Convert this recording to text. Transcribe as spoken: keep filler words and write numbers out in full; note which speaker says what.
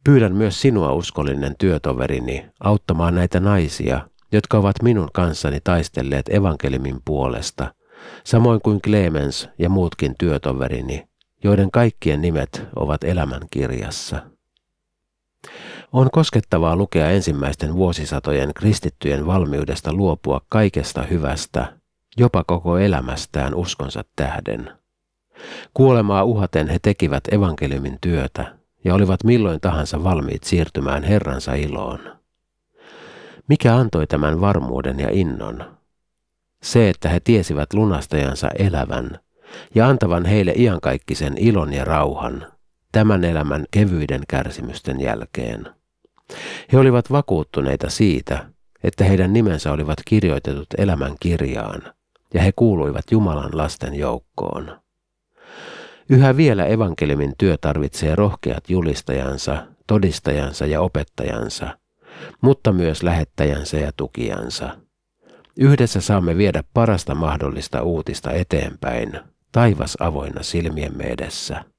Speaker 1: Pyydän myös sinua, uskollinen työtoverini, auttamaan näitä naisia, jotka ovat minun kanssani taistelleet evankeliumin puolesta, samoin kuin Clemens ja muutkin työtoverini, joiden kaikkien nimet ovat elämän kirjassa. On koskettavaa lukea ensimmäisten vuosisatojen kristittyjen valmiudesta luopua kaikesta hyvästä, jopa koko elämästään uskonsa tähden. Kuolemaa uhaten he tekivät evankeliumin työtä ja olivat milloin tahansa valmiit siirtymään Herransa iloon. Mikä antoi tämän varmuuden ja innon? Se, että he tiesivät lunastajansa elävän ja antavan heille iankaikkisen ilon ja rauhan tämän elämän kevyiden kärsimysten jälkeen. He olivat vakuuttuneita siitä, että heidän nimensä olivat kirjoitetut elämän kirjaan ja he kuuluivat Jumalan lasten joukkoon. Yhä vielä evankeliumin työ tarvitsee rohkeat julistajansa, todistajansa ja opettajansa, mutta myös lähettäjänsä ja tukijansa. Yhdessä saamme viedä parasta mahdollista uutista eteenpäin, taivas avoinna silmiemme edessä.